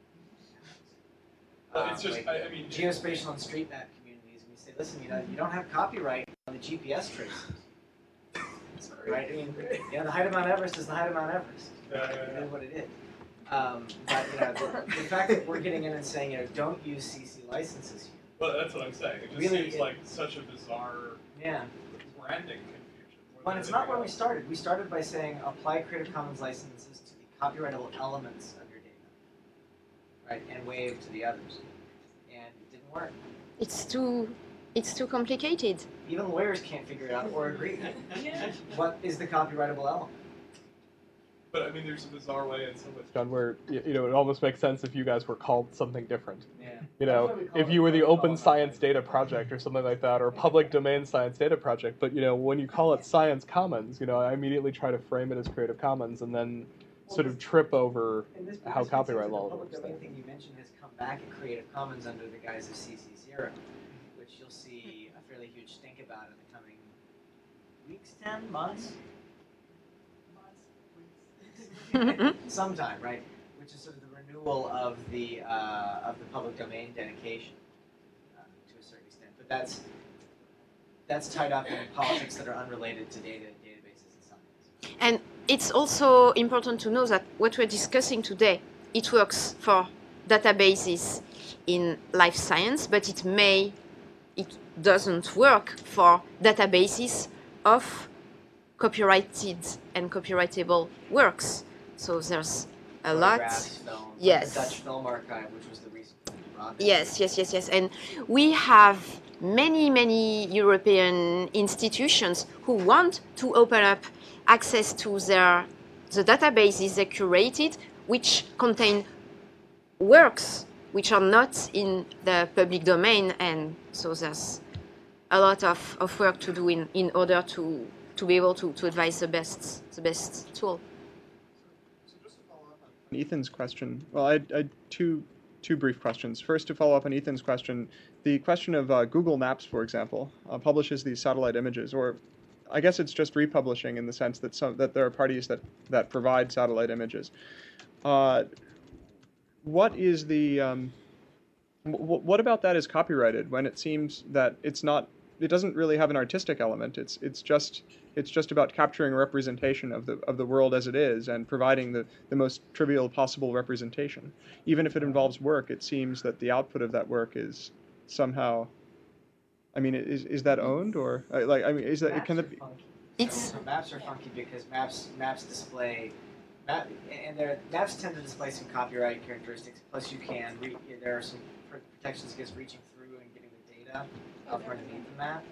F: It's just, I mean...
C: Geospatial and street map communities, and we say, listen, you know, you don't have copyright on the GPS traces. Right? I mean, you know, the height of Mount Everest is the height of Mount Everest. It is what it is. But, you know, the fact that we're getting in and saying, you know, don't use CC licenses here.
F: Well, that's what I'm saying. It just
C: really,
F: seems like such a bizarre branding confusion.
C: Well, it's not where we started. We started by saying apply Creative Commons licenses to the copyrightable elements of your data, right, and waive to the others. And it didn't work.
A: It's too complicated.
C: Even lawyers can't figure it out or agree. What is the copyrightable element?
F: But I mean, there's a bizarre way in some ways.
G: John, where, you know, it almost makes sense if you guys were called something different.
C: Yeah.
G: You know, if you were the Open Science Data Project or something like that, or Public Domain Science Data Project, but, you know, when you call it Science Commons, you know, I immediately try to frame it as Creative Commons and then sort of trip over how copyright law works.
C: The public domain thing you mentioned has come back at Creative Commons under the guise of CC0, which you'll see a fairly huge stink about in the coming weeks, 10 months? Sometime, right? Which is sort of the renewal of the public domain dedication to a certain extent. But that's tied up in politics that are unrelated to databases and science.
A: And it's also important to know that what we're discussing today, it works for databases in life science, but it doesn't work for databases of copyrighted and copyrightable works. So there's a lot.
C: Film,
A: yes.
C: The Dutch Film Archive, which was the recent one.
A: Yes. And we have many European institutions who want to open up access to the databases they curated, which contain works which are not in the public domain, and so there's a lot of work to do in order to be able to advise the best tool.
I: So just to follow up on Ethan's question, well, I had two brief questions. First, to follow up on Ethan's question, the question of Google Maps, for example, publishes these satellite images, or I guess it's just republishing in the sense that there are parties that provide satellite images. What is the what about that is copyrighted when it seems that it's not it doesn't really have an artistic element. It's just about capturing a representation of the world as it is and providing the most trivial possible representation. Even if it involves work, it seems that the output of that work is somehow. I mean, is that owned or like? I mean, is that can it be?
A: It's
C: Maps are funky because maps display, maps tend to display some copyright characteristics. Plus, there are some protections against reaching through and getting the data from underneath the map.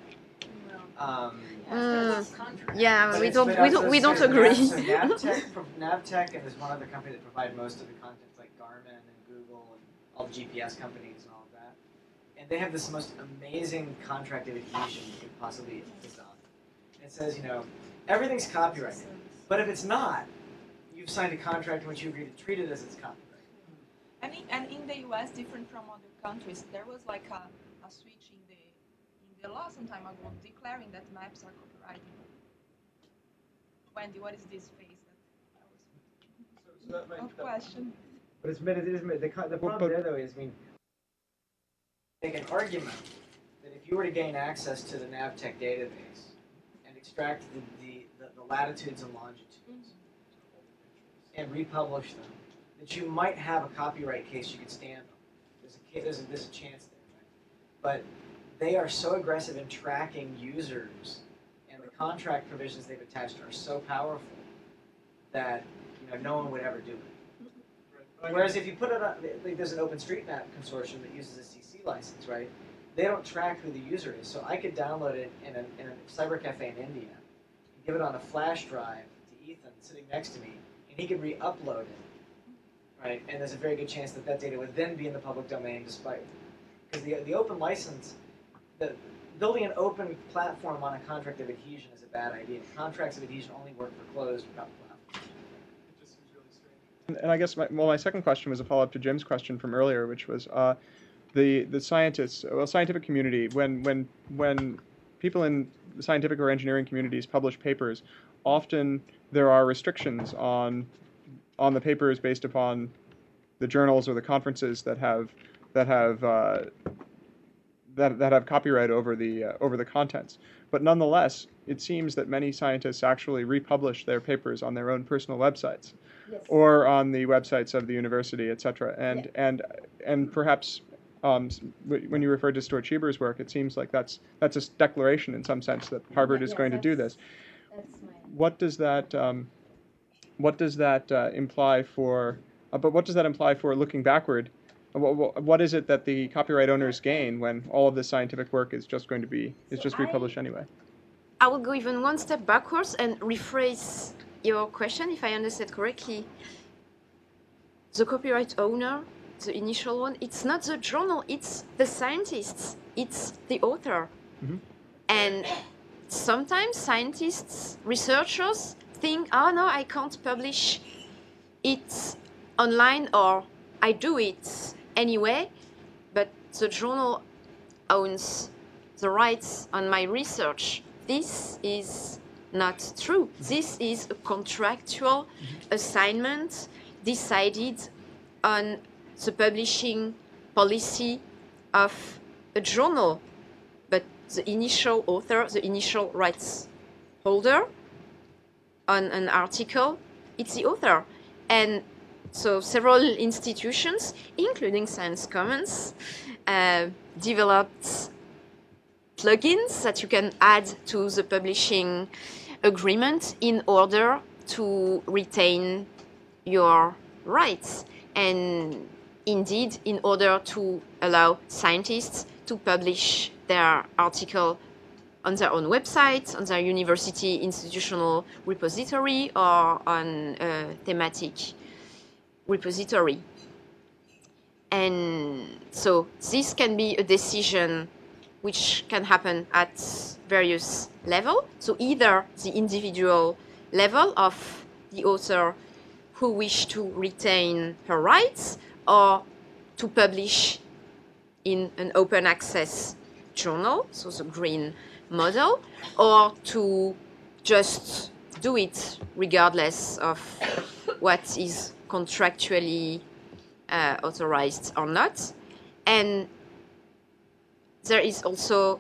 A: yeah,
C: But
A: we
C: it's-
A: don't
C: but
A: we
C: also
A: don't we don't
C: so
A: agree.
C: Navtech, and there's one other company that provide most of the content, like Garmin and Google and all the GPS companies and all of that. And they have this most amazing contract of adhesion you could possibly design. It says, everything's copyrighted. But if it's not, you've signed a contract in which you agree to treat it as it's copyrighted.
D: And in the US, different from other countries, there was like a switch in the law some time ago declaring that maps are copyrighted. Wendy, what is this face
B: So that might,
D: of question?
C: But the problem there, though, is, make an argument that if you were to gain access to the Navtech database and extract the latitudes and longitudes and republish them, that you might have a copyright case you could stand on. There's a chance there, right? But they are so aggressive in tracking users, and the contract provisions they've attached are so powerful that no one would ever do it. Whereas if you put it on, there's an OpenStreetMap consortium that uses a CC license, right? They don't track who the user is, so I could download it in a cyber cafe in India, and give it on a flash drive to Ethan sitting next to me, and he could re-upload it, right? And there's a very good chance that data would then be in the public domain, despite because the open license, building an open platform on a contract of adhesion is a bad idea. Contracts of adhesion only work for closed platforms.
F: It just seems really strange.
I: And I guess my second question was a follow-up to Jim's question from earlier, which was the scientists, scientific community, when people in the scientific or engineering communities publish papers, often there are restrictions on the papers based upon the journals or the conferences that have copyright over the contents. But nonetheless, it seems that many scientists actually republish their papers on their own personal websites,
J: Yes.
I: or on the websites of the university, etc. And perhaps when you referred to Stuart Cheever's work, it seems like that's a declaration in some sense that Harvard is
J: Yes,
I: going to do this.
J: That's my.
I: What does that imply for? But what does that imply for looking backward? What is it that the copyright owners gain when all of this scientific work is just going to be republished anyway?
A: I will go even one step backwards and rephrase your question if I understand correctly. The copyright owner, the initial one, it's not the journal, it's the scientists, it's the author.
I: Mhm.
A: And sometimes scientists, researchers think, oh no, I can't publish it online, or I do it anyway, but the journal owns the rights on my research. This is not true. This is a contractual assignment decided on the publishing policy of a journal, but the initial author, the initial rights holder on an article, it's the author. And so several institutions, including Science Commons, developed plugins that you can add to the publishing agreement in order to retain your rights. And indeed, in order to allow scientists to publish their article on their own website, on their university institutional repository, or on a thematic repository. And so this can be a decision which can happen at various levels. So either the individual level of the author who wish to retain her rights, or to publish in an open access journal, so the green model, or to just do it regardless of what is contractually authorized or not. And there is also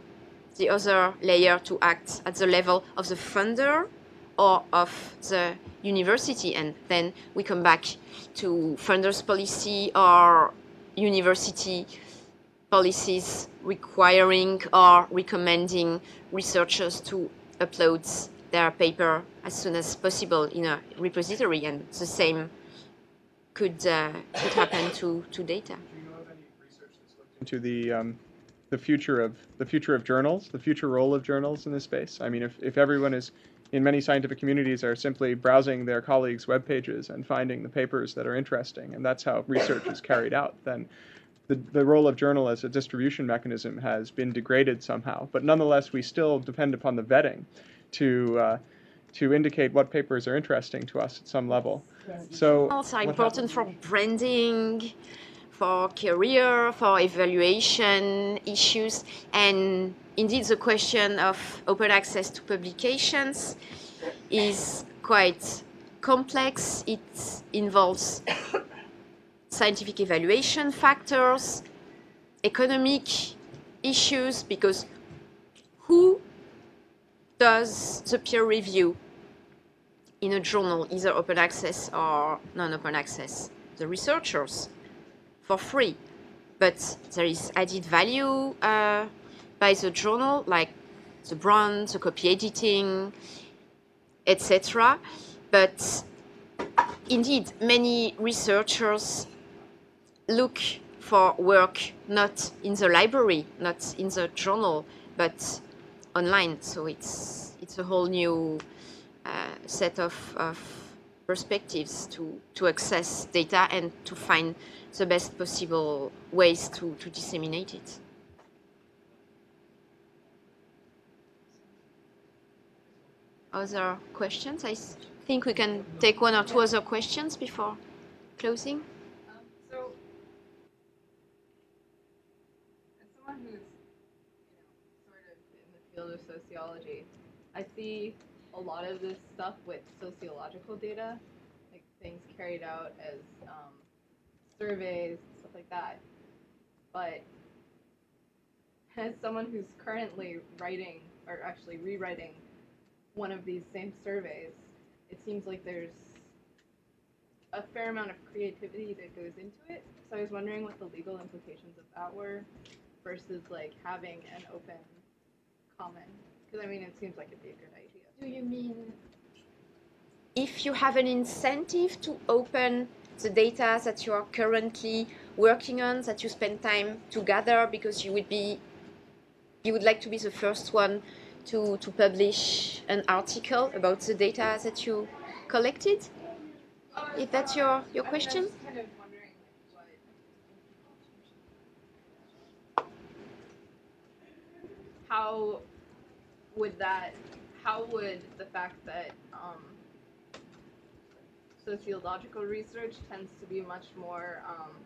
A: the other layer to act at the level of the funder or of the university, and then we come back to funders policy or university policies requiring or recommending researchers to upload their paper as soon as possible in a repository, and the same could happen to data.
I: Do you know of any research that's looked into the future of journals, the future role of journals in this space? I mean, if everyone is in many scientific communities are simply browsing their colleagues' web pages and finding the papers that are interesting, and that's how research is carried out, then the role of journal as a distribution mechanism has been degraded somehow. But nonetheless, we still depend upon the vetting to indicate what papers are interesting to us at some level. So
A: Also important for branding, for career, for evaluation issues, and indeed the question of open access to publications is quite complex. It involves scientific evaluation factors, economic issues, because who does the peer review in a journal, either open access or non-open access? The researchers, for free. But there is added value by the journal, like the brand, the copy editing, etc. But indeed, many researchers look for work not in the library, not in the journal, but online. So it's a whole new set of perspectives to access data and to find the best possible ways to disseminate it. Other questions? I think we can take one or two other questions before closing.
J: So, as someone who's sort of in the field of sociology, I see a lot of this stuff with sociological data, like things carried out as surveys, stuff like that. But as someone who's currently writing, or actually rewriting, one of these same surveys, it seems like there's a fair amount of creativity that goes into it. So I was wondering what the legal implications of that were versus like having an open common. Because I mean, it seems like it'd be a good idea.
A: Do you mean if you have an incentive to open the data that you are currently working on, that you spend time to gather because you would like to be the first one to publish an article about the data that you collected? If that's your question?
J: I was kind of wondering how would the fact that sociological research tends to be much more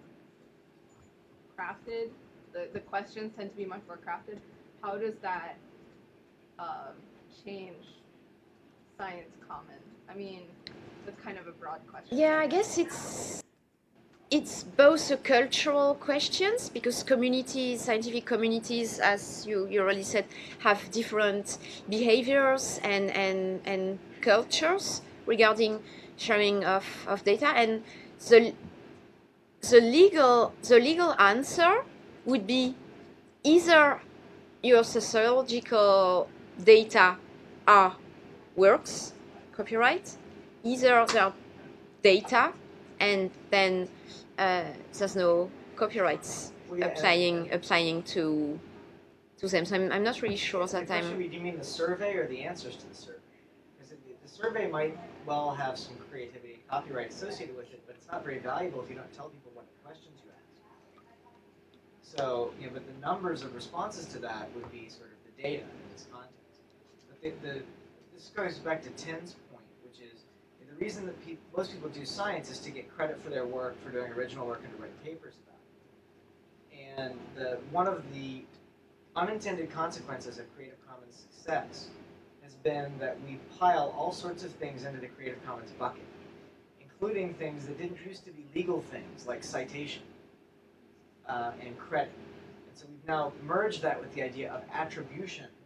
J: crafted, the questions tend to be much more crafted, how does that change science common? I mean, that's kind of a broad question.
A: Yeah, I guess it's both a cultural questions, because communities, scientific communities, as you already said, have different behaviors and cultures regarding sharing of data, and the legal answer would be either your sociological data are works, copyright, either they are data and then there's no copyrights applying to them. So I'm not really sure that
C: Do you mean the survey or the answers to the survey? Because the survey might well have some creativity and copyright associated with it, but it's not very valuable if you don't tell people what questions you ask. So, but the numbers of responses to that would be sort of the data in this context. But this goes back to Tim's point, which is the reason that most people do science is to get credit for their work, for doing original work, and to write papers about it. And one of the unintended consequences of Creative Commons success has been that we pile all sorts of things into the Creative Commons bucket, including things that didn't used to be legal things, like citation and credit. And so we've now merged that with the idea of attribution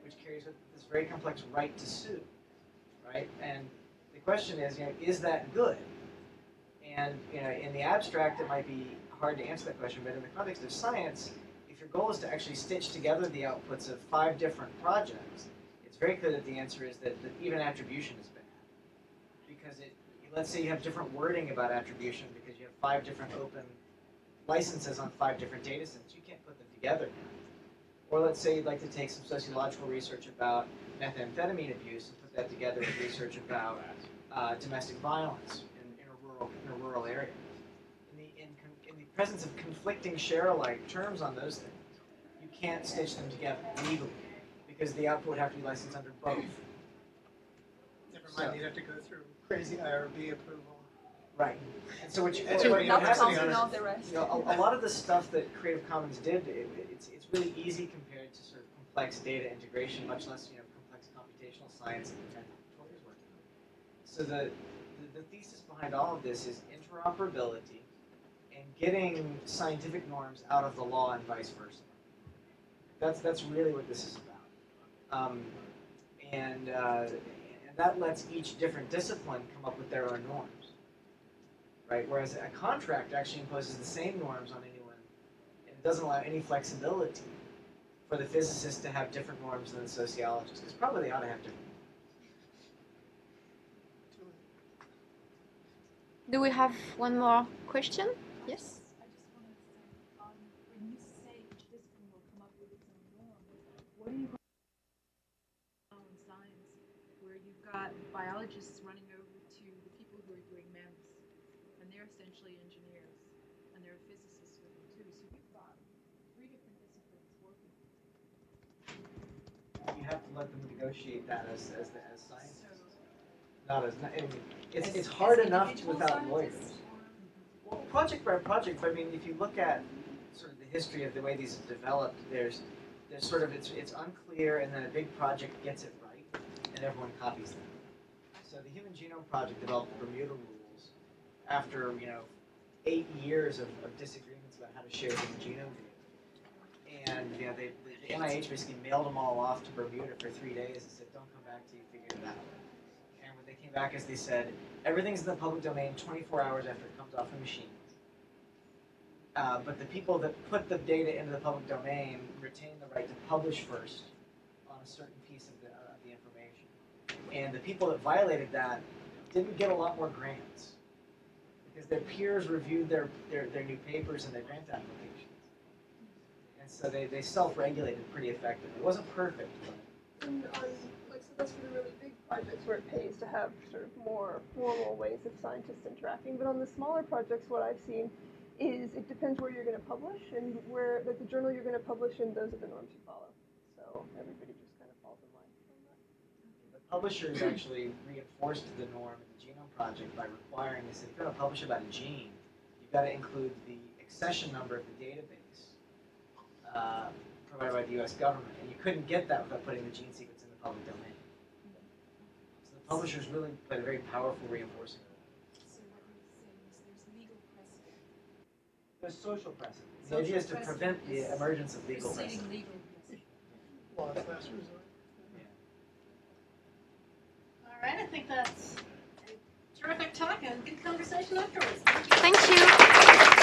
C: which carries with it this very complex right to sue, right? And the question is, is that good? And in the abstract, it might be hard to answer that question, but in the context of science, if your goal is to actually stitch together the outputs of 5 different projects, it's very clear that the answer is that even attribution is bad. Because let's say you have different wording about attribution because you have 5 different open licenses on 5 different data sets. You can't put them together now. Or let's say you'd like to take some sociological research about methamphetamine abuse and put that together with research about domestic violence in a rural area. In the presence of conflicting share-alike terms on those things, you can't stitch them together legally because the output would have to be licensed under both.
B: Never mind, you'd have to go through crazy IRB approval.
C: Right. And so what
D: Not
C: has to be
D: counting all
C: honest,
D: the rest.
C: a lot of the stuff that Creative Commons did, it's really easy compared to sort of complex data integration, much less complex computational science that Victoria's working on. So the thesis behind all of this is interoperability and getting scientific norms out of the law and vice versa. That's really what this is about. And that lets each different discipline come up with their own norms. Right? Whereas a contract actually imposes the same norms on anyone, and it doesn't allow any flexibility for the physicists to have different norms than the sociologists, because probably they ought to have different norms.
A: Do we have one more question? Yes?
K: I just wanted to say, when you say each discipline will come up with its own norm, what are you going to do in science where you've got biologists running over to the people who are doing MEMS, and they're essentially engineers, and there are physicists with them too, so you've got 3 different disciplines working.
C: You have to let them negotiate that as scientists. Not as, it's hard enough without lawyers. Well, project by project, I mean, if you look at sort of the history of the way these have developed, there's sort of, it's unclear, and then a big project gets it right, and everyone copies them. So the Human Genome Project developed Bermuda rules after, 8 years of disagreements about how to share human genome data. And, the NIH basically mailed them all off to Bermuda for 3 days and said, don't come back till you figure it out. And what they came back is they said, everything's in the public domain 24 hours after it comes off the machine. But the people that put the data into the public domain retain the right to publish first on a certain piece of the information. And the people that violated that didn't get a lot more grants because their peers reviewed their new papers and their grant applications. And so they self-regulated pretty effectively. It wasn't perfect, but...
L: And so that's for the really big projects where it pays to have sort of more formal ways of scientists interacting. But on the smaller projects, what I've seen is it depends where you're going to publish and where, like the journal you're going to publish in, those are the norms you follow. So everybody just kind of falls in line from that.
C: The publishers actually reinforced the norm in the Genome Project by requiring this. If you're going to publish about a gene, you've got to include the accession number of the database provided by the U.S. government. And you couldn't get that without putting the gene sequence in the public domain. So the publishers really played a very powerful reinforcing role.
K: So what you're saying is there's legal precedent.
C: There's social precedent. The idea is to prevent the emergence of legal precedent.
K: Legal precedent.
B: Last resort.
M: All right, I think that's a terrific talk and good conversation afterwards.
A: Thank you.